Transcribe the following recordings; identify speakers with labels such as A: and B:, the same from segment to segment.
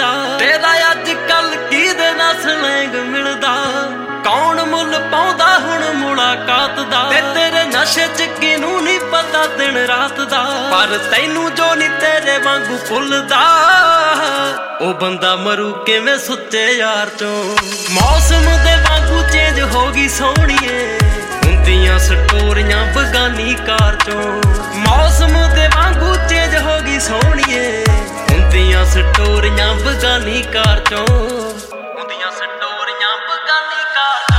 A: लड़दा तेरा अज कल किहदे नाल सलैंग मिलदा कौन मुल पाउंदा हुण मुलाकात दा ते तेरे नशे च किनू नहीं पता दिन रात दा पर तैनू जो नी तेरे वांगू भुलदा ओ बंदा मरू किवें सुच्चे यार चों मौसम दे वांगू चेंज हो गई सोहणीए हुंदियां स्टोरियां बगानी कार चों मौसम दे वांगू चेंज हो गई सोहणीए हुंदियां स्टोरियां बगानी कार चों हुंदियां स्टोरियां बगानी कार चों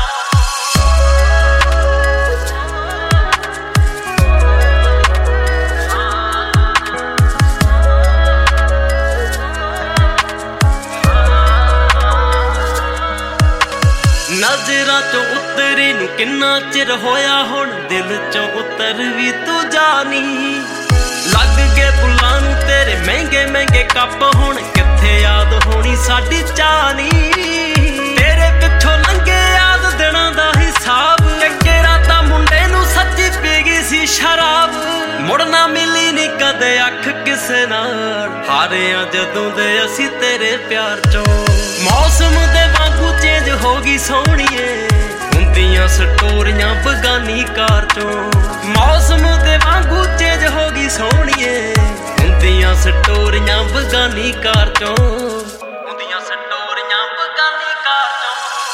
A: नजरां चों उतरी नूं किन्ना चिर होया हुण दिल चों उतर भी तू जानी लग के फुल्लां नूं तेरे महंगे महंगे कप हुण कित्थे याद होनी साडी चानी तेरे पिछों लंघे याद दिनां दा हिसाब कि रातां मुंडे नूं सच्ची पी गई सी शराब मुड़ ना मिली नी कदे अख किसे नाल हारियां जदों दे असीं तेरे प्यार चों मौसम दे वांगू चेंज हो गई सोहणीए हुंदियां स्टोरियां बगानी कार चों मौसम दे वांगू चेंज हो गई सोहणीए हुंदियां स्टोरियां बगानी कार चों हुंदियां स्टोरियां बगानी कार चों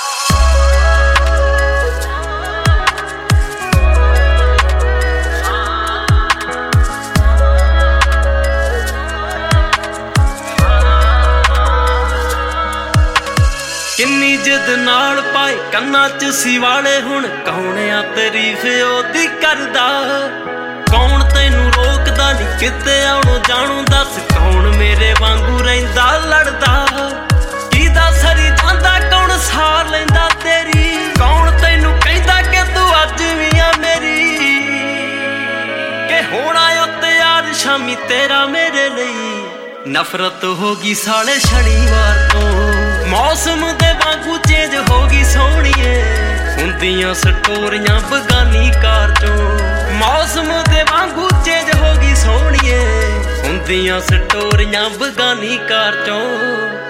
A: किन्नी जिद नाल पाए कन्ना च सिवाले हुण कौन आ तारीफ ओदी करदा कौन तैनू रोकदा नी किते आउणों जाणू दस कौन मेरे वांगू रहिंदा लड़दा किदा सरी जांदा कौन सार लैंदा तेरी कौन तैनू कहंदा कि तू अज वी आ मेरी कि हुण आयो तैयार शामी तेरा मेरे लई नफरत हो गई साले शनिवार तो मौसम दे वांगू चेंज हो गई सोहणीए हुंदियां स्टोरियां बगानी कार चों मौसम दे वांगू चेंज हो गई सोहणीए हुंदियां स्टोरियां बगानी कार चों